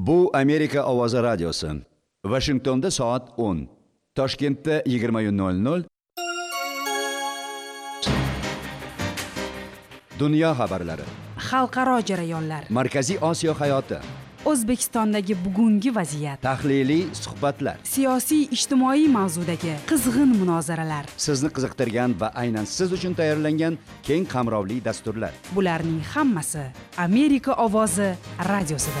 Bu Amerika Ovozi radiosi. Washingtonda soat 10. Toshkentda 20:00. Dunyo xabarlari. Xalqaro jarayonlar. Markaziy Osiyo hayoti. O'zbekistondagi bugungi vaziyat. Tahliliy suhbatlar. Siyosiy, ijtimoiy mavzudagi qizg'in munozaralar. Sizni qiziqtirgan va aynan siz uchun tayyorlangan keng qamrovli dasturlar. Bularning hammasi Amerika Ovozi radiosida.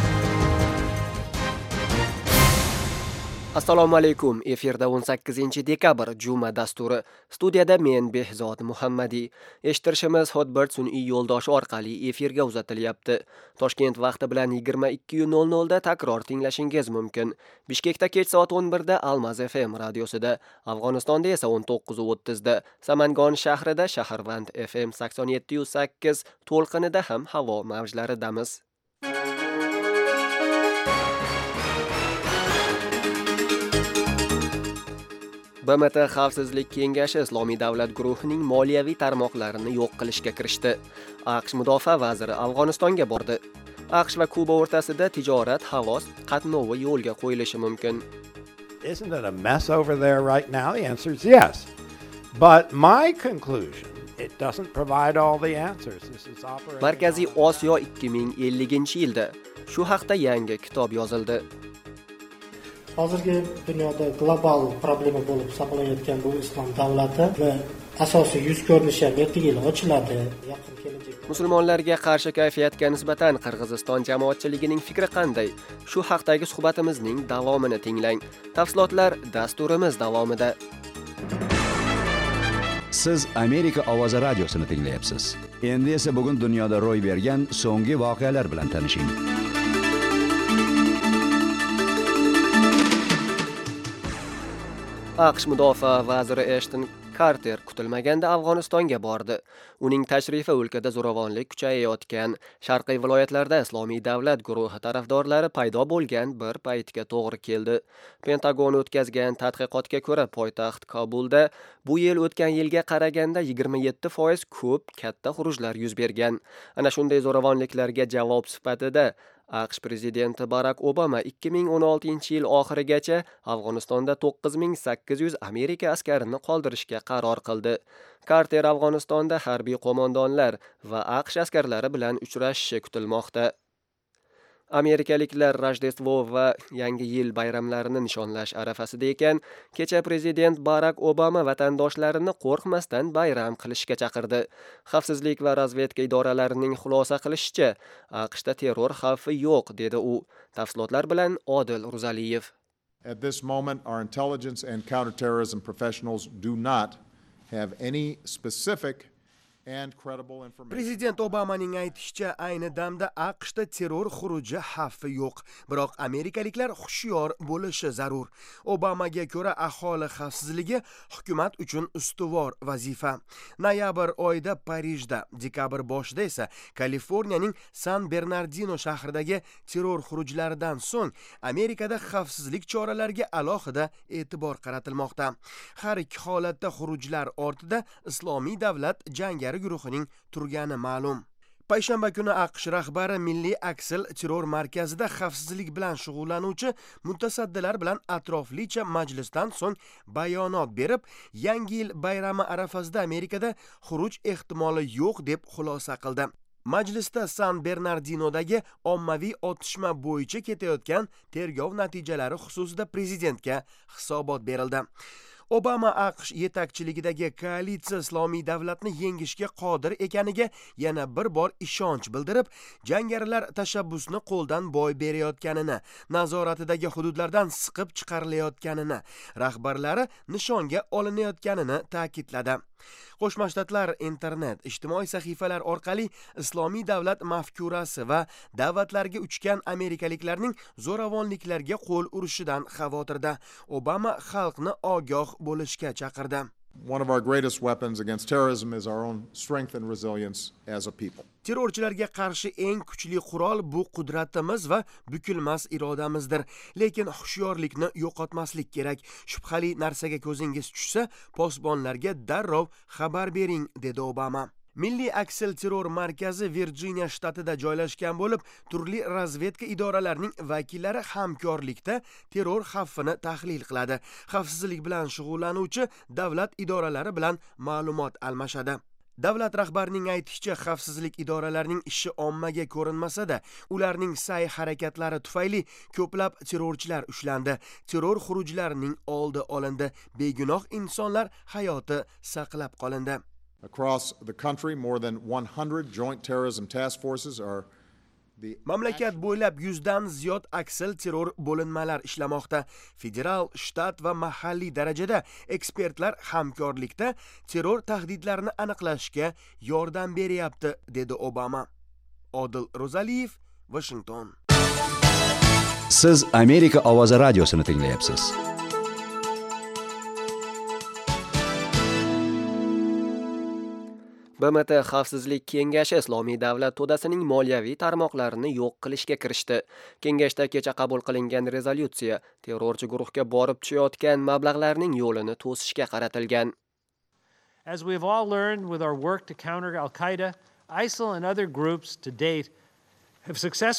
Assalomu alaykum. Efirda 18-dekabr juma dasturi. Studiyada men Behzod Muhammadi. Eshittirishimiz Hotbird sun'iy yo'ldoshi orqali efirga uzatilyapti. Toshkent vaqti bilan 22:00 da takror tinglashingiz mumkin. Bishkekda kech soat 11 da Almaz FM radiosida, Afg'onistonda esa 19:30 da, Samangon shahrida Shaharvand FM 87.8 to'lqinida ham havo mavjlaridamiz. BMT Xavfsizlik kengashi Islomiy davlat guruhining moliyaviy tarmoqlarini yo'q qilishga kirishdi. AQSh mudofaa vaziri Afg'onistonga bordi. AQSh va Kuba o'rtasida tijorat, havo qatnovi yo'lga qo'yilishi mumkin. Isn't it a mess over there right now? The answer is yes. But my conclusion, it doesn't provide all the answers. This is operating. Markaziy Osiyo 2050-yilda shu haqda yangi kitob yozildi. Hozirgi dunyoda global problema bo'lib hisoblanayotgan bu islom davlati va asosiy yuz ko'rinishi ham ertaga yil ochiladi. Yaqin kelajakda Musulmonlarga qarshi kayfiyatga nisbatan Qirg'iziston jamoatchiligining fikri qanday? Shu haqdagi suhbatimizning davomini tinglang. Tafsilotlar dasturimiz davomida. Siz Amerika Ovozi radiosini tinglayapsiz. Endi esa bugun dunyoda ro'y bergan so'nggi voqealar bilan tanishing. AQSh mudofaa vaziri Ashton Carter kutilmaganda Afg'onistonga bordi. Uning tashrifi o'lkada zo'ravonlik kuchayayotgan, sharqiy viloyatlarda Islomiy davlat guruhi tarafdorlari paydo bo'lgan bir paytga to'g'ri keldi. Pentagon o'tkazgan tadqiqotga ko'ra, poytaxt Kobulda bu yil o'tgan yilga qaraganda 27% ko'p katta xurujlar yuz bergan. Ana shunday zo'ravonliklarga javob sifatida AQSh prezidenti Barack Obama 2016-yil oxirigacha Afg'onistonda 9800 Amerika askarini qoldirishga qaror qildi. Carter Afg'onistonda harbiy qo'mondonlar va AQSh askarlari bilan uchrashishi kutilmoqda. Amerikaliklar Rojdestvo va Yangi yil bayramlarini nishonlash arafasida ekan, kecha prezident Barack Obama vatandoshlarini qo'rqmasdan bayram qilishga chaqirdi. Xavfsizlik va razvedka idoralarining xulosa qilishicha, AQShda terror xavfi yo'q, dedi u. Tafsilotlar bilan Odil Ruzaliyev. At this moment, our intelligence and counterterrorism professionals do not have any specific and credible information. Prezident Obamaning aytishicha, ayni damda AQShda terror xuruji xavfi yo'q, biroq amerikaliklar hushyor bo'lishi zarur. Obamaga ko'ra, aholi xavfsizligi hukumat uchun ustuvor vazifa. Noyabr oyida Parijda, dekabr boshida esa Kaliforniyaning San Bernardino shahridagi terror xurujlaridan so'ng Amerikada xavfsizlik choralariga alohida e'tibor qaratilmoqda. Har ikki holatda xurujlar ortida Islomiy davlat jangari guruhining turgani ma'lum. Payshanba kuni AQSh rahbari Milliy Aksil terror markazida xavfsizlik bilan shug'ullanuvchi mutasaddilar bilan atroflicha majlisdan so'ng bayonot berib, Yangi yil bayrami arafasida Amerikada xuruj ehtimoli yo'q deb xulosa qildi. Majlisda San Bernardinodagi ommaviy otishma bo'yicha ketayotgan tergov natijalari xususida prezidentga hisobot berildi. Obama AQSh yetakchiligidagi koalitsiya Islomiy davlatni yengishga qodir ekaniga yana bir bor ishonch bildirib, jangarilar tashabbusni qo'ldan boy berayotganini, nazoratidagi hududlardan siqib chiqarilayotganini, rahbarlari nishonga olinayotganini ta'kidladi. Qo'shma Shtatlar internet, ijtimoiy sahifalar orqali Islomiy davlat mafkurasi va da'vatlarga uchgan amerikaliklarning zo'ravonliklarga qo'l urishidan xavotirda. Obama xalqni ogoh bo'lishga chaqirdi. One of our greatest weapons against terrorism is our own strength and resilience as a people. Terrorchilarga qarshi eng kuchli qurol bu qudratimiz va bukilmas irodamizdir. Lekin hushyorlikni yo'qotmaslik kerak. Shubhali narsaga ko'zingiz tushsa, posbonlarga darrov xabar bering, dedi Obama. Milliy aksilterror markazi Virjiniya shtatida joylashgan bo'lib, turli razvedka idoralarining vakillari hamkorlikda terror xavfini tahlil qiladi. Xavfsizlik bilan shug'ullanuvchi davlat idoralari bilan ma'lumot almashadi. Davlat rahbarining aytishicha, xavfsizlik idoralarining ishi ommaga ko'rinmasa-da, ularning sa'y-harakatlari tufayli ko'plab terrorchilar ushlandi. Terror xurujlarining oldi olindi. Begunoh insonlar hayoti saqlab qolindi. Across the country, more than 100 joint terrorism task forces are Mamlakat bo'ylab 100 dan ziyod aksil terror bo'linmalar ishlamoqda. Federal, shtat va mahalliy darajada ekspertlar hamkorlikda terror tahdidlarini aniqlashga yordam beryapti, dedi Obama. Odil Rozaliyev, Washington. Siz Amerika ovozi radiosini tinglayapsiz. BMT Xavfsizlik kengashi Islomiy davlat to'dasining moliyaviy tarmoqlarini yo'q qilishga kirishdi. Kengashda kecha qabul qilingan rezolyutsiya terrorchi guruhga borib tushayotgan mablag'larning yo'lini to'sishga qaratilgan. As we've all learned with our work to counter Al-Qaeda, ISIL and other groups to date have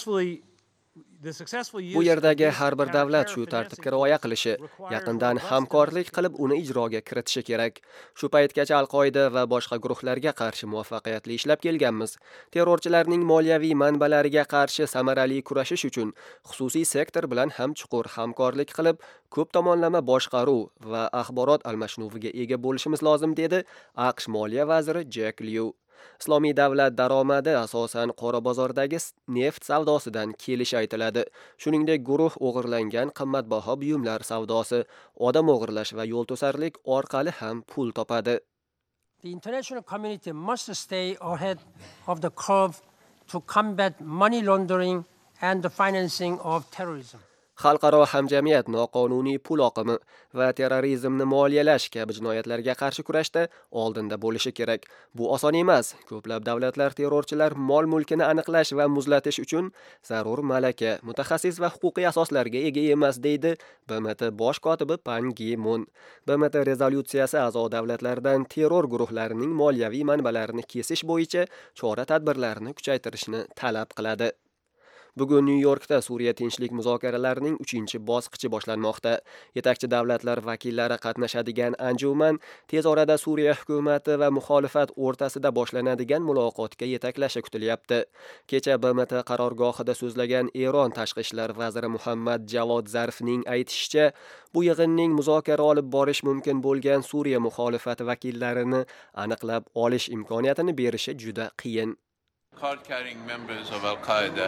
Bu yerdagi har bir davlat shu tartibga rioya qilishi, yaqindan hamkorlik qilib uni ijroga kiritishi kerak. Shu paytgacha Al-Qoida va boshqa guruhlarga qarshi muvaffaqiyatli ishlab kelganmiz. Terrorchilarning moliyaviy manbalariga qarshi samarali kurashish uchun xususiy sektor bilan ham chuqur hamkorlik qilib, ko'p tomonlama boshqaruv va axborot almashinuviga ega bo'lishimiz lozim, dedi AQSh moliya vaziri Jack Lew. Islomiy davlat daromadi asosan qora bozordagi neft savdosidan kelishi aytiladi. Shuningdek, guruh o'g'irlangan qimmatbaho buyumlar savdosi, odam o'g'irlash va yo'l to'sarlik orqali ham pul topadi. The international community must stay ahead of the curve to combat money laundering and the financing of terrorism. Xalqaro hamjamiyat noqonuniy pul oqimi va terrorizmni moliyalash kabi jinoyatlarga qarshi kurashda oldinda bo'lishi kerak. Bu oson emas. Ko'plab davlatlar terrorchilar mol-mulkini aniqlash va muzlatish uchun zarur malaka, mutaxassis va huquqiy asoslarga ega emas, deydi BMT bosh kotibi Pan Gi Mun. BMT rezolyutsiyasi a'zo davlatlardan terror guruhlarining moliyaviy manbalarini kesish bo'yicha chora-tadbirlarni kuchaytirishni talab qiladi. Bugun Nyu-Yorkda Suriya tinchlik muzokaralarining 3-bosqichi boshlanmoqda. Yetakchi davlatlar vakillari qatnashadigan anjuman tez orada Suriya hukumati va muxolifat o'rtasida boshlanadigan muloqotga yetaklashi kutilyapti. Kecha BMT qarorgohida so'zlagan Eron tashqi ishlar vaziri Muhammad Javod Zarifning aytishicha, bu yig'inning muzokara olib borish mumkin bo'lgan Suriya muxolifati vakillarini aniqlab olish imkoniyatini berishi juda qiyin. Card-carrying members of Al-Qaeda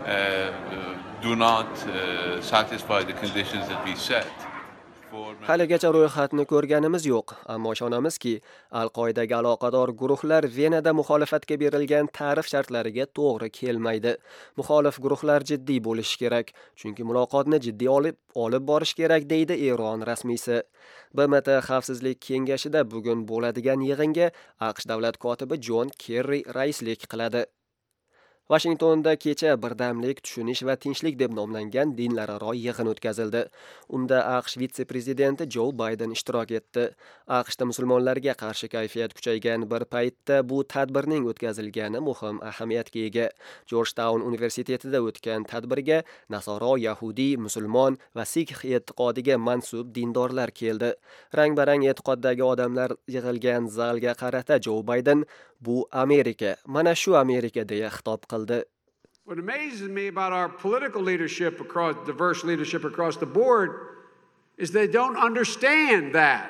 do not satisfy the conditions that we set. Haligacha ro'yxatni ko'rganimiz yo'q, ammo ishonamizki, Al-Qoidaga aloqador guruhlar Venada muxolifatga berilgan ta'rif shartlariga to'g'ri kelmaydi. Muxolif guruhlar jiddiy bo'lishi kerak, chunki muloqotni jiddiy olib borish kerak, deydi Eron rasmiysi. BMT Xavfsizlik kengashida bugun bo'ladigan yig'inga AQSh davlat kotibi John Kerry raislik qiladi. Washingtonda kecha birdamlik, tushunish va tinchlik deb nomlangan dinlararo yig'in o'tkazildi. Unda AQSh vitse-prezidenti Joe Biden ishtirok etdi. AQShda musulmonlarga qarshi kayfiyat kuchaygan bir paytda bu tadbirning o'tkazilgani muhim ahamiyatga ega. Georgetown universitetida o'tgan tadbirga Nasoro, Yahudiy, musulmon va Sikh e'tiqodiga mansub dindorlar keldi. Rang-barang e'tiqoddagi odamlar yig'ilgan zalga qarata Joe Biden bu Amerika, mana shu Amerika deya xitob qildi. What amazes me about our political leadership diverse leadership across the board is they don't understand that.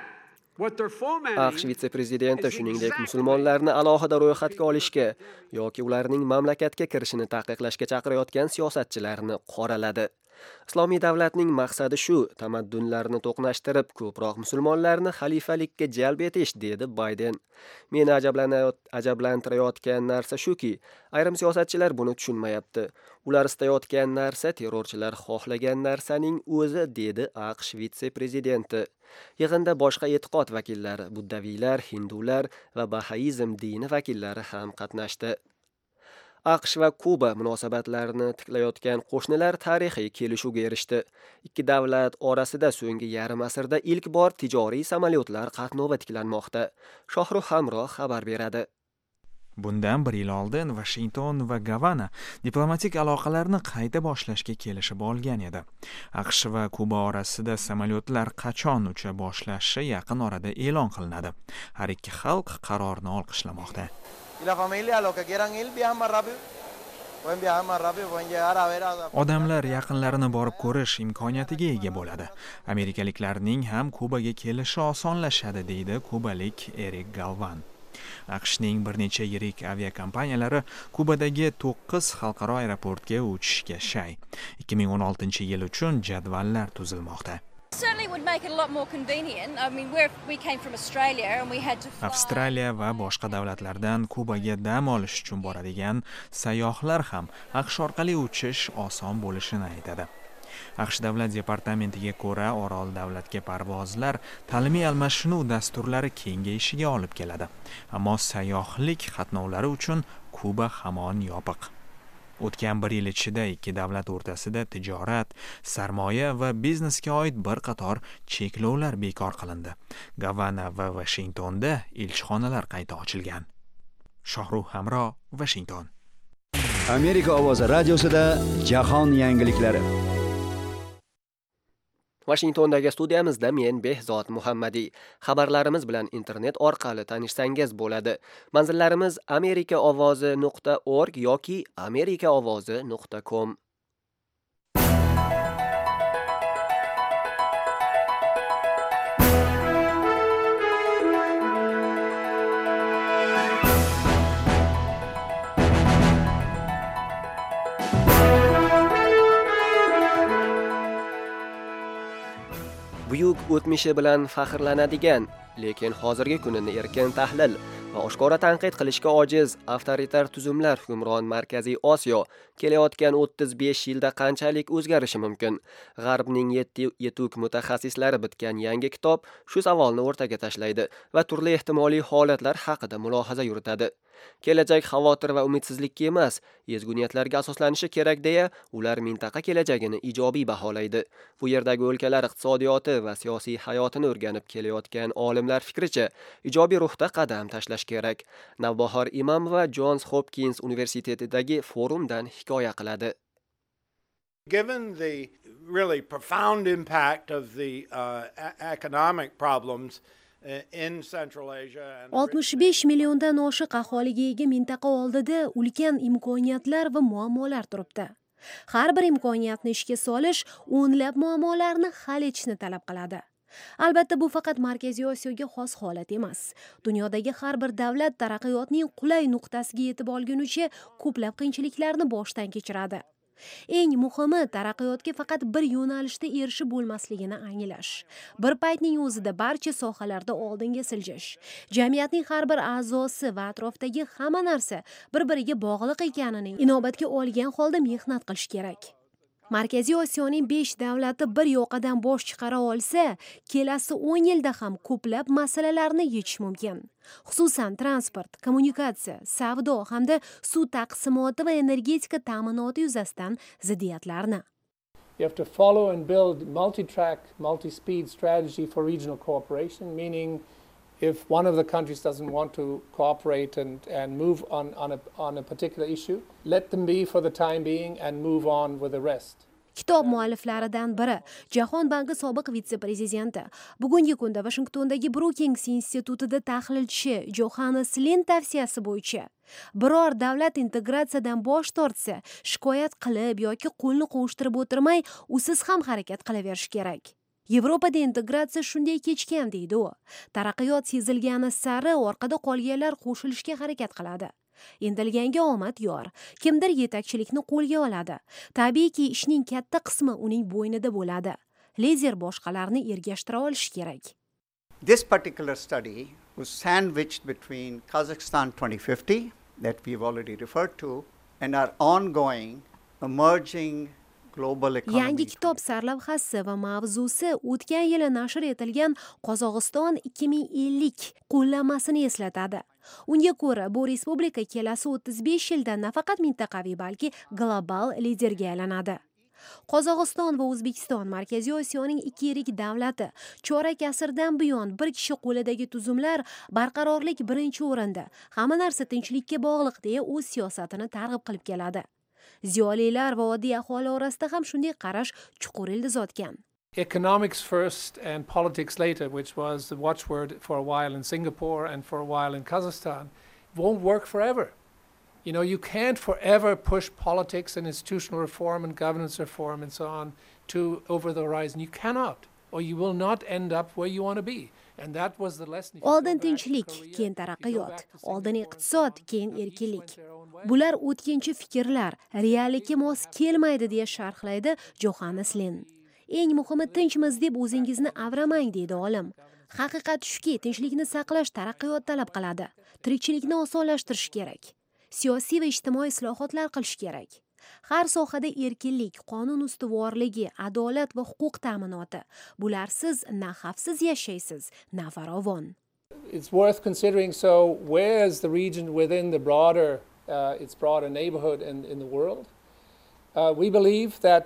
AQSh vitse-prezidenti shuningdek musulmonlarni alohida ro'yxatga olishga yoki ularning mamlakatga kirishini taqiqlashga chaqirayotgan siyosatchilarni qoraladi. Islomiy davlatning maqsadi shu, tamaddunlarni to'qnashtirib, ko'proq musulmonlarni xalifalikka jalb etish, dedi Bayden. Meni ajablantirayotgan narsa shuki, ayrim siyosatchilar buni tushunmayapti. Ular istayotgan narsa terrorchilar xohlagan narsaning o'zi, dedi AQSh vitse-prezidenti. Yig'inda boshqa e'tiqod vakillari, buddaviylar, hindular va bahaizm dini vakillari ham qatnashdi. AQSh va Kuba munosabatlarini tiklayotgan qo'shnilar tarixiy kelishuvga erishdi. Ikki davlat orasida so'nggi yarim asrda ilk bor tijoriy samolyotlar qatnovi tiklanmoqda. Shohruh Hamroh xabar beradi. Bundan bir yil oldin Washington va Gavana diplomatik aloqalarni qayta boshlashga kelishib olgan edi. AQSh va Kuba orasida samolyotlar qachon ucha boshlashi yaqin orada e'lon qilinadi. Har ikki xalq qarorni olqishlamoqda. Odamlar yaqinlarini borib ko'rish imkoniyatiga ega bo'ladi. Amerikaliklarning ham Kubaga kelishi osonlashadi, deydi kubalik Erik Galvan. AQShning bir necha yirik aviakompaniyalari Kubadagi 9 xalqaro aeroportga uchishga shay. 2016-yil uchun jadvallar tuzilmoqda. Avstraliya va boshqa davlatlardan Kubaga dam olish uchun boradigan sayyohlar ham AQSh orqali uchish oson bo'lishini aytadi. AQSh davlat departamentiga ko'ra, orol davlatga parvozlar ta'limiy almashinuv dasturlari kengayishiga olib keladi. Ammo sayyohlik qatnovlari uchun Kuba hamon yopiq. O'tgan bir yil ichida ikki davlat o'rtasida tijorat, sarmoya va biznesga oid bir qator cheklovlar bekor qilindi. Gavana va Washingtonda elchixonalar qayta ochilgan. Shohruh Hamro, Washington. Amerika ovozi radiosida jahon yangiliklari. Washingtondagi studiyamizda men Behzod Muhammadiy. Xabarlarimiz bilan internet orqali tanishsangiz bo'ladi. Manzillarimiz amerikaovozi.org yoki amerikaovozi.com. Buyuk o'tmishi bilan faxrlanadigan, lekin hozirgi kunini erkin tahlil va oshkora tanqid qilishga ojiz avtoritar tuzumlar hukmron Markaziy Osiyo kelayotgan 35 yilda qanchalik o'zgarishi mumkin? G'arbning yetuk mutaxassislari bitgan yangi kitob shu savolni o'rtaga tashlaydi va turli ehtimoliy holatlar haqida mulohaza yuritadi. Kelajak xavotir va umidsizlikka emas, ezgu-niyatlarga asoslanishi kerak deya, ular mintaqa kelajagini ijobiy baholaydi. Bu yerdagi o'lkalar iqtisodiyoti va siyosiy hayotini o'rganib kelayotgan olimlar fikricha, ijobiy ruhda qadam tashlash kerak. Navbahor Imamova Johns Hopkins universitetidagi forumdan hikoya qiladi. Given the really profound impact of the economic problems in Central Asia and 65 milliondan oshiq aholiga ega mintaqa oldida ulkan imkoniyatlar va muammolar turibdi. Har bir imkoniyatni ishga solish o'nlab muammolarni hal etishni talab qiladi. Albatta, bu faqat Markaziy Osiyoga xos holat emas. Dunyodagi har bir davlat taraqqiyotning qulay nuqtasiga yetib olgunicha ko'plab qiyinchiliklarni boshdan kechiradi. Eng muhimi taraqqiyotga faqat bir yo'nalishda erishib bo'lmasligini anglash. Bir paytning o'zida barcha sohalarda oldinga siljish. Jamiyatning har bir a'zosi va atrofdagi hamma narsa bir-biriga bog'liq ekanini inobatga olgan holda mehnat qilish kerak. Markaziy Osiyoning 5 davlati bir yoqadan bosh chiqara olsa, kelasi 10 yilda ham ko'plab masalalarni yechish mumkin. Xususan transport, kommunikatsiya, savdo hamda suv taqsimoti va energetika ta'minoti yuzasidan ziddiyatlarni. You have to follow and build multi-track, multi-speed strategy for regional cooperation, meaning if one of the countries doesn't want to cooperate and move on a particular issue, let them be for the time being and move on with the rest. Kitob mualliflaridan biri, Jahon banki sobiq vitse-prezidenti, bugungi kunda Washingtondagi Brookings institutida tahlilchi Johannes Lin tavsiyasi bo'yicha biror davlat integratsiyadan bosh tortsa, shikoyat qilib yoki qo'lni qovushtirib o'tirmay, usiz ham harakat qilaverish kerak. Yevropada integratsiya shunday kechgan, deydi u. Taraqqiyot sezilgani sari orqada qolganlar qo'shilishga harakat qiladi. Intilganga omad yor. Kimdir yetakchilikni qo'lga oladi. Tabiiyki, ishning katta qismi uning bo'ynida bo'ladi. Lider boshqalarni ergashtira olishi kerak. This particular study was sandwiched between Kazakhstan 2050 that we've already referred to and our ongoing emerging Yangi kitob sarlavhasi va mavzusi o'tgan yili nashr etilgan Qozog'iston 2050 qo'llanmasini eslatadi. Unga ko'ra, bu respublika kelasi 35 yilda nafaqat mintaqaviy, balki global liderga aylanadi. Qozog'iston va O'zbekiston Markaziy Osiyoning ikki yirik davlati. Chorak asrdan buyon bir kishi qo'lidagi tuzumlar barqarorlik birinchi o'rinda, hamma narsa tinchlikka bog'liq deya o'z siyosatini targ'ib qilib keladi. Ziyolilar va oddiy aholi orasida ham shunday qarash chuqur ildiz otgan. Economics first and politics later, which was the watchword for a while in Singapore and for a while in Kazakhstan, won't work forever. You know, you can't forever push politics and institutional reform and governance reform and so on to over the horizon. You cannot, or you will not end up where you want to be. And that was the lesson. Oldin tinchlik, keyin taraqqiyot, oldin iqtisod, keyin erkinlik. Bular o'tkinchi fikrlar, reallikka mos kelmaydi deya sharhlaydi Johannes Lin. Eng muhimi tinchmiz deb o'zingizni avramang deydi olim. Haqiqat shuki, tinchlikni saqlash taraqqiyot talab qiladi. Tirikchilikni osonlashtirish kerak. Siyosiy va ijtimoiy islohotlar qilish kerak. Har sohada erkinlik, qonun ustuvorligi, adolat va huquq ta'minoti. Bularsiz na xavfsiz yashaysiz, na farovon. It's worth considering, so where is the region within the its broader neighborhood in the world? We believe that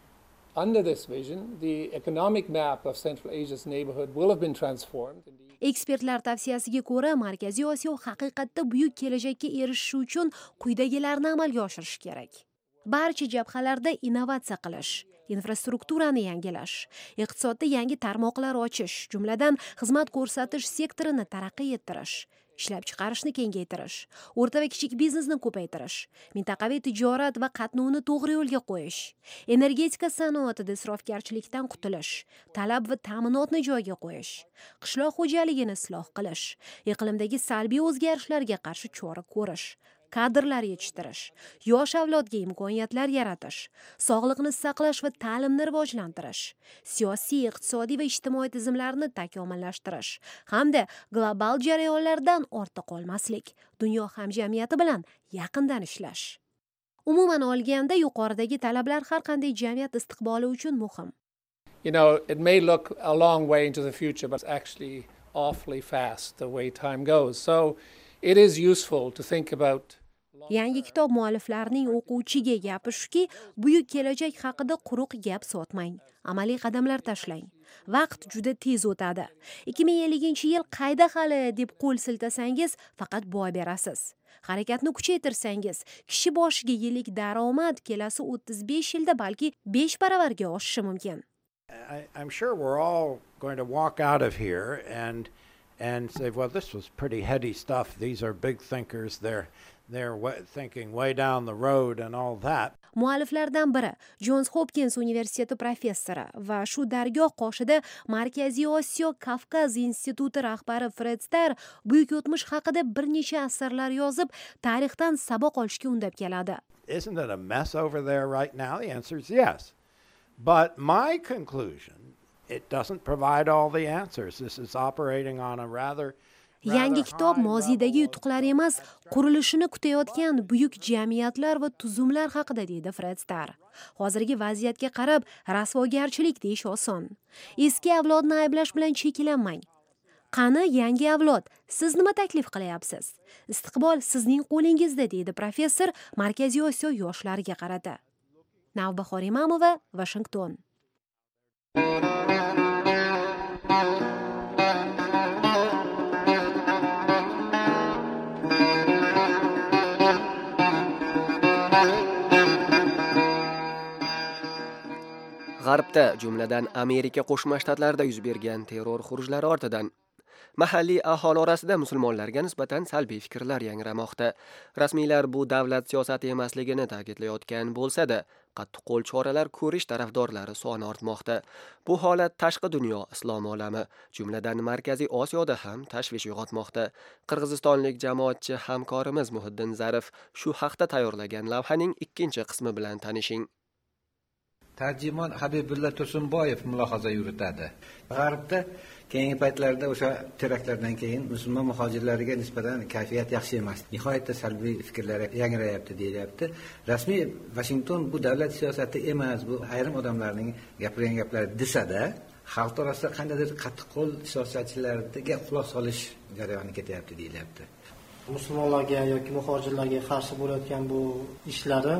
under this vision, the economic map of Central Asia's neighborhood will have been transformed. Ekspertlar tavsiyasiga ko'ra, Markaziy Osiyo haqiqatda buyuk kelajakka erishish uchun quyidagilarni amalga oshirish kerak. Barcha jabhalarda innovatsiya qilish, infrastrukturani yangilash, iqtisodda yangi tarmoqlar ochish, jumladan xizmat ko'rsatish sektorini taraqqiy ettirish, ishlab chiqarishni kengaytirish, o'rta va kichik biznesni ko'paytirish, mintaqaviy tijorat va qatnovni to'g'ri yo'lga qo'yish, energetika sanoatida isrofgarchilikdan qutulish, talab va ta'minotni joyiga qo'yish, qishloq xo'jaligini isloh qilish, iqlimdagi salbiy o'zgarishlarga qarshi chora ko'rish, kadrlar yetishtirish, yosh avlodga imkoniyatlar yaratish, sog'liqni saqlash va ta'limni rivojlantirish, siyosiy, iqtisodiy va ijtimoiy tizimlarni takomillashtirish hamda global jarayonlardan ortda qolmaslik, dunyo hamjamiyati bilan yaqindan ishlash. Umuman olganda, yuqoridagi talablar har qanday jamiyat istiqboli uchun muhim. You know, it may look a long way into the future, but it's actually awfully fast the way time goes. So it is useful to think about. Yangi kitob mualliflarining o'quvchiga gapi shuki, buyuk kelajak haqida quruq gap sotmang, amaliy qadamlar tashlang. Vaqt juda tez o'tadi. 2050-yil qayda hali deb qo'l siltasangiz, faqat boy berasiz. Harakatni kuchaytirsangiz, kishi boshiga yillik daromad kelasi 35 yilda balki 5 baravarga oshishi mumkin. I'm sure we're all going to walk out of here and say, well, this was pretty heady stuff. These are big thinkers. They're thinking way down the road and all that. Mualliflardan biri Johns Hopkins universiteti professori va shu dargoh qoshida Markaziy Osiyo Kavkaz instituti rahbari Fred Starr buyuk o'tmish haqida bir necha asarlar yozib, tarixdan saboq olishga undab keladi. Isn't it a mess over there right now? The answer is yes. But my conclusion, it doesn't provide all the answers. This is operating on a rather Yangi kitob mozidagi yutuqlar emas, qurilishini kutayotgan buyuk jamiyatlar va tuzumlar haqida deydi Fred Starr. Hozirgi vaziyatga qarab, rasvogarchilik deyish oson. Eski avlodni ayblash bilan cheklanmang. Qani yangi avlod, siz nima taklif qilyapsiz? Istiqbol sizning qo'lingizda, deydi professor Markaziy Osiyo yoshlariga qarata. Navbahor Imamova, Washington. G'arbda, jumladan Amerika Qo'shma Shtatlarida yuz bergan terror xurujlari ortidan mahalliy aholi orasida musulmonlarga nisbatan salbiy fikrlar yangramoqda. Rasmiylar bu davlat siyosati emasligini ta'kidlayotgan bo'lsa-da, qattiqqo'l choralar ko'rish tarafdorlari soni ortmoqda. Bu holat tashqi dunyo, islom olami, jumladan Markaziy Osiyoda ham tashvish uyg'otmoqda. Qirg'izistonlik jamoatchi hamkorimiz Muhiddin Zarif shu haqda tayyorlagan lavhaning ikkinchi qismi bilan tanishing. Tarjimon Habibulla Tursunboyev mulohaza yuritadi. G'arbda keyingi paytlarda o'sha teraktlardan keyin musulmon muhojirlariga nisbatan kayfiyat yaxshi emas. Nihoyatda salbiy fikrlar yangrayapti deyilyapti. Rasmiy Washington bu davlat siyosati emas, bu ayrim odamlarning gapirgan gaplari desa-da, xalq orasida qandaydir qattiqqo'l siyosatchilarga quloq solish jarayoni ketyapti deyilyapti. Musulmonlarga yoki muhojirlarga qarshi bo'layotgan bu ishlari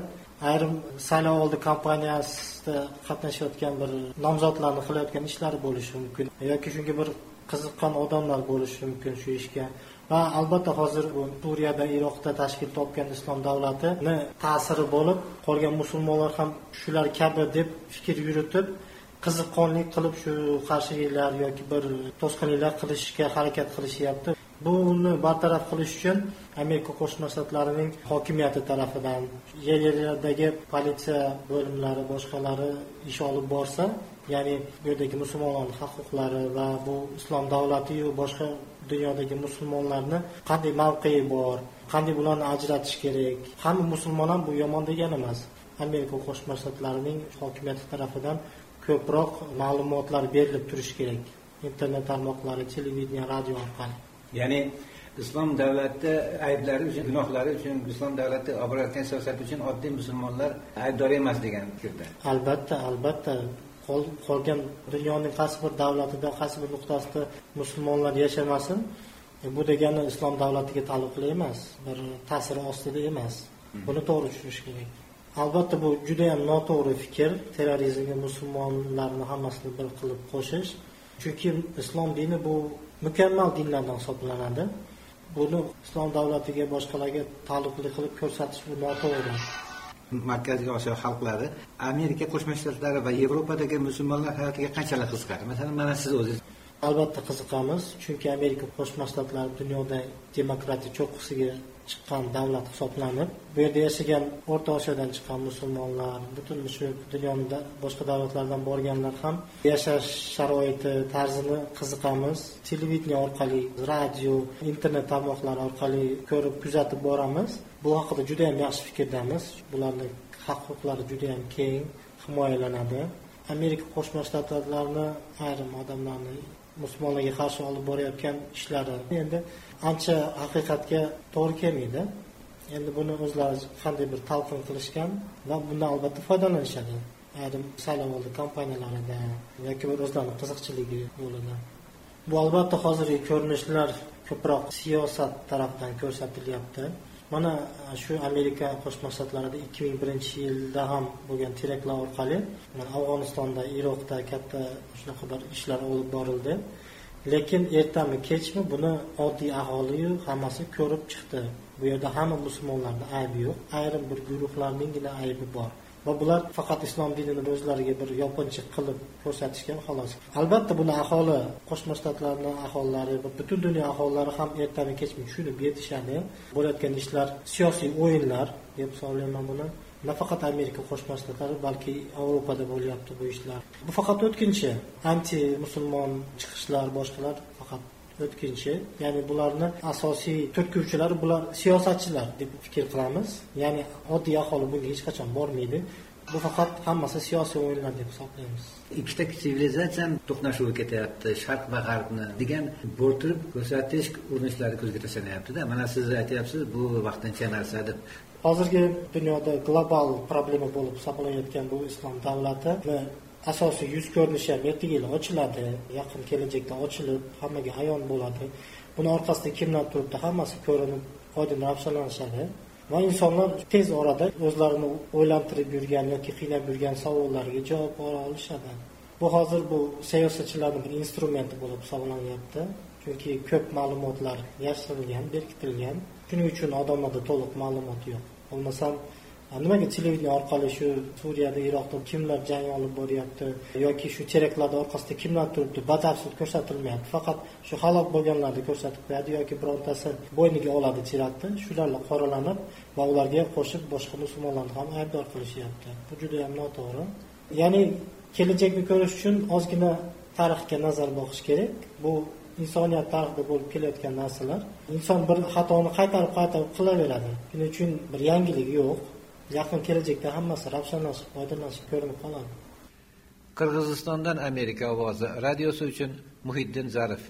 ayrim saylovoldi kampaniyasida qatnashayotgan bir nomzodlarni qilayotgan ishlari bo'lishi mumkin yoki shunga bir qiziqqan odamlar bo'lishi mumkin shu ishga. Va albatta hozir Suriyada, Iroqda tashkil topgan islom davlatini ta'siri bo'lib, qolgan musulmonlar ham shular kabi deb fikr yuritib, qiziqqonlik qilib shu qarshiliklar yoki bir to'sqinliklar qilishga harakat qilishyapti. Buni bartaraf qilish uchun Amerika Qo'shma Shtatlarining hokimiyati tarafidan yerlardagi politsiya bo'limlari boshqalari ish olib borsa, ya'ni bu yerdagi musulmonlarning huquqlari va bu islom davlati va boshqa dunyodagi musulmonlarni qanday mavqei bor, qanday bularni ajratish kerak. Hamma musulmon ham bu yomon degani emas. Amerika Qo'shma Shtatlarining hokimiyati tarafidan ko'proq ma'lumotlar berilib turishi kerak. Internet tarmoqlari, televideniya, radio orqali. Ya'ni islom davlati ayblari uchun, gunohlari uchun, islom davlati olib borayotgan siyosat uchun oddiy musulmonlar aybdor emas degan fikrda. Albatta. Qolgan dunyoning qaysi bir davlatida, qaysi bir nuqtasida musulmonlar yashamasin, bu degani islom davlatiga taalluqli emas, bir ta'sir ostida emas. Buni to'g'ri tushunish kerak. Albatta bu juda ham noto'g'ri fikr, terrorizmga musulmonlarni hammasini bir qilib qo'shish. Chunki islom dini bu mukammal dinlardan hisoblanadi. Buni islom davlatiga boshqalarga taalluqli qilib ko'rsatish bu noto'g'ri. Markaziy Osiyo xalqlari Amerika Qo'shma Shtatlari va Yevropadagi musulmonlar hayotiga qanchalik qiziqadi? Masalan, mana siz o'zingiz. Albatta qiziqamiz, chunki Amerika Qo'shma Shtatlari dunyoda demokratiya cho'qqisiga chiqqan davlat hisoblanib, bu yerda yashagan O'rta Osiyodan chiqqan musulmonlar, butun shu dunyoda boshqa davlatlardan borganlar ham yashash sharoiti, tarzini qiziqamiz. Televideniya orqali, radio, internet tarmoqlari orqali ko'rib, kuzatib boramiz. Bu haqida juda ham yaxshi fikrdamiz. Bularning huquqlari juda ham keng himoyalanadi. Amerika Qo'shma Shtatlarini ayrim odamlarni musulmonlarga qarshi olib borayotgan ishlari endi ancha haqiqatga to'g'ri kelmaydi. Endi buni o'zlari qanday bir talqin qilishgan va bundan albatta foydalanishadi. Ayrim saylovoldi kampaniyalarida yoki bir o'zlarining qiziqchiligi yo'lida. Bu albatta hozirgi ko'rinishlar ko'proq siyosat tarafdan ko'rsatilyapti. Mana shu Amerika Qo'shma Shtatlarida 2001-yilda ham bo'lgan teraktlar orqali Afg'onistonda, Iroqda katta shunaqa bir ishlar olib borildi. Lekin ertami kechmi buni oddiy aholi hammasi ko'rib chiqdi. Bu yerda hamma musulmonlarning aybi yo'q, ayrim bir guruhlarninggina aybi bor. Va bular faqat islom dinini o'zlariga bir yopinchiq qilib ko'rsatishgan xolos. Albatta buni aholi, Qo'shma Shtatlarning aholilari va butun dunyo aholilari ham ertami kechmi tushunib yetishadi. Bo'layotgan ishlar siyosiy o'yinlar deb hisoblayman buni. Nafaqat Amerika Qo'shma Shtatlari, balki Yevropada bo'lyapti bu ishlar. Bu faqat o'tkinchi, anti-musulmon chiqishlar, boshqalar faqat o'tkinchi. Ya'ni bularni asosiy turtkiuvchilari bular siyosatchilar deb fikr qilamiz. Ya'ni oddiy aholi bunga hech qachon bormaydi. Bu faqat hammasi siyosiy o'yinlar deb hisoblaymiz. Ikkita sivilizatsiyani to'qnashuvi ketyapti, Sharq va G'arbni degan bo'rtirib ko'rsatish urinishlari ko'zga tashlanyapti-da. Mana siz aytyapsiz, bu vaqtincha narsa deb. Hozirgi dunyoda global problema bo'lib hisoblanayotgan bu islom davlati va asosiy yuz ko'rinishi ham ertaga ochiladi, yaqin kelajakda ochilib, hammaga ayon bo'ladi. Buni orqasida kimlar turibdi, hammasi ko'rinib, oydin ravshanlashadi. Va insonlar tez orada o'zlarini o'ylantirib yurgan yoki qiynab yurgan savollarga javob olishadi. Bu hozir bu siyosatchilarning bir instrumenti bo'lib hisoblanyapti. Chunki ko'p ma'lumotlar yashirilgan, berkitilgan. Shuning uchun odamlarda to'liq ma'lumot yo'q. Bo'lmasam nimaga televideniya orqali shu Suriyada, Iroqda kimlar jang olib boryapti yoki shu teraktlar orqasida kimlar turibdi batafsil ko'rsatilmayapti. Faqat shu halok bo'lganlarni ko'rsatib qo'yadi yoki birontasi bo'yniga oladi teraktni, shularla qoralanib va ularga qo'shib boshqa musulmonlarni ham aybdor qilishyapti. Bu juda ham noto'g'ri. Ya'ni kelajakni ko'rish uchun ozgina tarixga nazar boqish kerak. Bu insoniyat tarixida bo'lib kelayotgan narsalar. Inson bir xatoni qaytarib qilaveradi. Shuning uchun bir yangilik yo'q. Yaqin kelajakda hammasi ravshanlashib, oydinlashib ko'rinib qoladi. Qirg'izistondan Amerika ovozi radiosi uchun Muhiddin Zarif.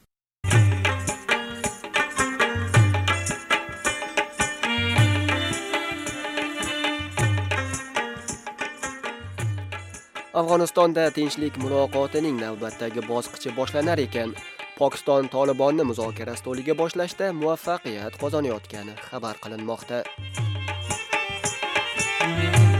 Afg'onistonda tinchlik muloqotining navbatdagi bosqichi boshlanar ekan, Pokiston Tolibonni muzokara stoliga boshlashda muvaffaqiyat qozonayotgani xabar qilinmoqda.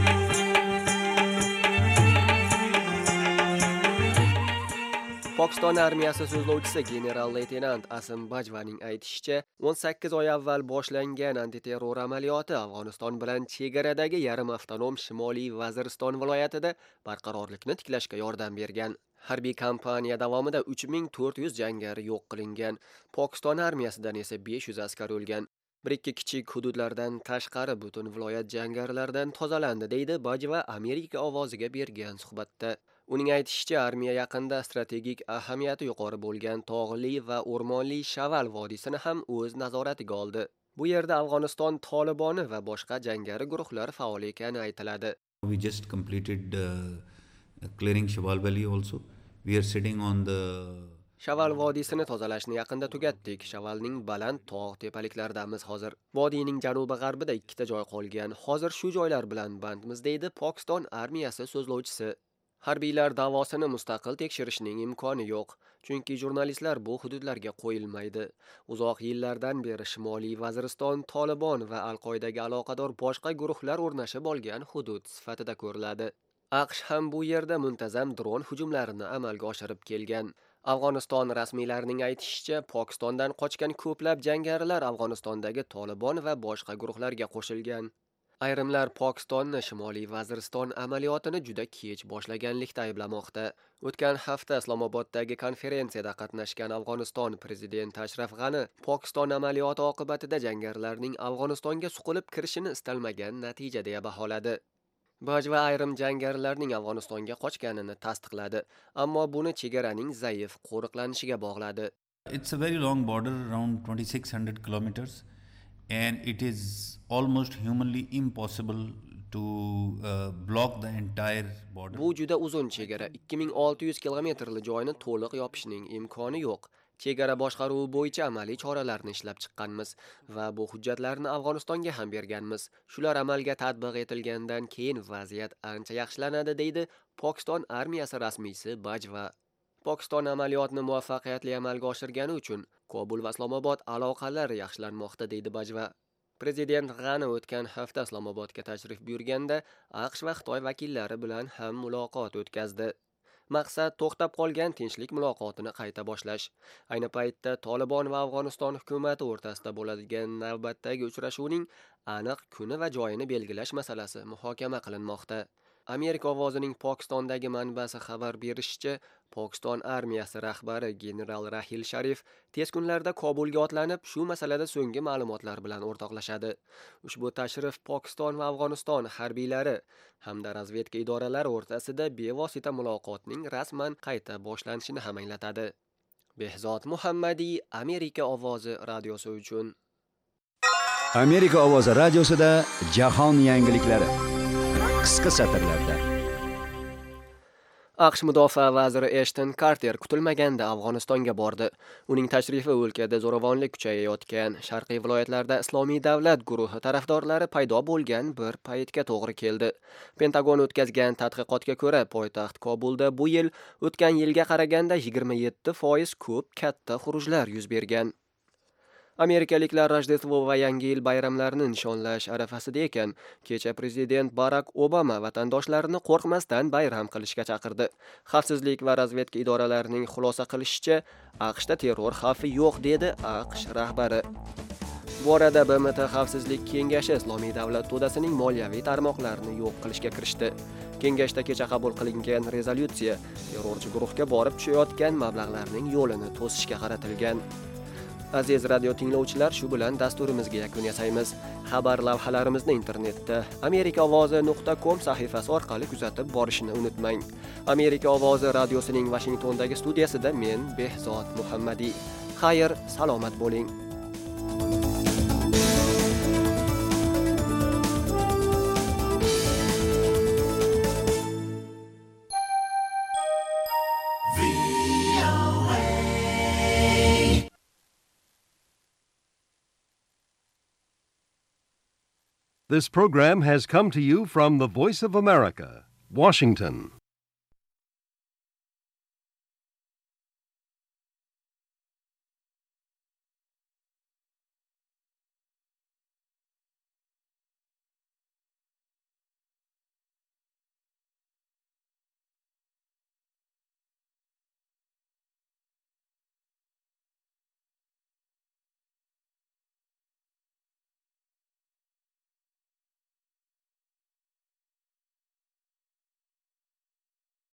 Pokiston armiyasi so'zlovchisi general-leytenant Asim Bajvaning aytishicha, 18 oy avval boshlangan antiterror amaliyoti Afg'oniston bilan chegaradagi yarim avtonom Shimoliy Vaziriston viloyatida barqarorlikni tiklashga yordam bergan. Harbiy kampaniya davomida 3400 jangari yo'q qilingan. Pokiston armiyasidan esa 500 askar o'lgan. Bir-ikki kichik hududlardan tashqari butun viloyat jangarilardan tozalandi, deydi Bajva Amerika ovoziga bergan suhbatda. Uning aytishicha, armiya yaqinda strategik ahamiyati yuqori bo'lgan tog'li va o'rmonli Shaval vodiysini ham o'z nazoratiga oldi. Bu yerda Afg'oniston Toliboni va boshqa jangari guruhlar faol ekani aytiladi. We just completed clearing Shaval Valley also. We are sitting on the Shaval vodiysini tozalashni yaqinda tugatdik. Shavalning baland tog' tepaliklardamiz hozir. Vodiyning janubi-g'arbida ikkita joy qolgan. Hozir shu joylar bilan bandmiz, deydi Pokiston armiyasi so'zlovchisi. Harbiylar davosini mustaqil tekshirishning imkoni yo'q, chunki jurnalistlar bu hududlarga qo'yilmaydi. Uzoq yillardan beri Shimoliy Vaziriston Tolibon va Al-Qoidaga aloqador boshqa guruhlar o'rnashib olgan hudud sifatida ko'riladi. AQSh ham bu yerda muntazam dron hujumlarini amalga oshirib kelgan. Afg'oniston rasmiylarining aytishicha, Pokistondan qochgan ko'plab jangarilar Afg'onistondagi Tolibon va boshqa guruhlarga qo'shilgan. Ayrimlar Pokistonni Shimoliy Vaziriston amaliyotini juda kech boshlaganlikda ayblamoqda. O'tgan hafta Islomoboddagi konferensiyada qatnashgan Afg'oniston prezidenti Ashraf G'ani Pokiston amaliyoti oqibatida jangarilarning Afg'onistonga suqilib kirishini istalmagan natija deya baholadi. Bajva ayrim jangarilarning Afg'onistonga qochganini tasdiqladi, ammo buni chegaraning zaif qo'riqlanishiga bog'ladi. It's a very long border, around 2600 kilometers, and it is almost humanly impossible to block the entire border. Bu juda uzun chegara, 2600 kilometrli joyni to'liq yopishning imkoni yo'q. Chegara boshqaruvi bo'yicha amaliy choralarni ishlab chiqqanmiz va bu hujjatlarni Afg'onistonga ham berganmiz. Shular amalga tatbiq etilgandan keyin vaziyat ancha yaxshilanadi, deydi Pokiston armiyasi rasmiysi Bajva. Pokiston amaliyotni muvaffaqiyatli amalga oshirgani uchun Kobul va Islomobod aloqalari yaxshilanmoqda, deydi Bajva. Prezident G'ani o'tgan hafta Islomobodga tashrif buyurganda AQSh va Xitoy vakillari bilan ham muloqot o'tkazdi. Maqsad to'xtab qolgan tinchlik muloqotini qayta boshlash. Ayni paytda Tolibon va Afg'oniston hukumati o'rtasida bo'ladigan navbatdagi uchrashuvning aniq kuni va joyini belgilash masalasi muhokama qilinmoqda. Amerika ovozining Pokistondagi manbasi xabar berishicha, Pokiston armiyasi rahbari general Rahil Sharif tez kunlarda Kobulga otlanib, shu masalada so'nggi ma'lumotlar bilan o'rtoqlashadi. Ushbu tashrif Pokiston va Afg'oniston harbiylari hamda razvedka idoralari o'rtasida bevosita muloqotning rasman qayta boshlanishini ham anglatadi. Behzod Muhammadiy, Amerika ovozi radiosi uchun. Amerika ovozi radiosida jahon yangiliklari qisqa satrlarda. AQSh mudofaa vaziri Ashton Carter kutilmaganda Afg'onistonga bordi. Uning tashrifi o'lkada zo'ravonlik kuchayayotgan sharqiy viloyatlarda Islomiy davlat guruhi tarafdorlari paydo bo'lgan bir paytga to'g'ri keldi. Pentagon o'tkazgan tadqiqotga ko'ra, poytaxt Kobulda bu yil o'tgan yilga qaraganda 27% ko'p katta xurujlar yuz bergan. Amerikaliklar Rojdestvo va Yangi yil bayramlarini nishonlash arafasida ekan, kecha prezident Barack Obama vatandoshlarini qo'rqmasdan bayram qilishga chaqirdi. Xavfsizlik va razvedka idoralarining xulosa qilishicha, AQShda terror xavfi yo'q, dedi AQSh rahbari. Bu orada BMT Xavfsizlik kengashi Islomiy davlat to'dasining moliyaviy tarmoqlarini yo'q qilishga kirishdi. Kengashda kecha qabul qilingan rezolyutsiya terrorchi guruhga borib tushayotgan mablag'larning yo'lini to'sishga qaratilgan. Aziz radio tinglovchilar, shu bilan dasturimizga yakun yasaymiz. Xabar lavhalarimizni internetda amerikaovozi.com sahifasi orqali kuzatib borishni unutmang. Amerika ovozi radiosining Washingtondagi studiyasida men Behzod Muhammadiy. Xayr, salomat bo'ling. This program has come to you from the Voice of America, Washington.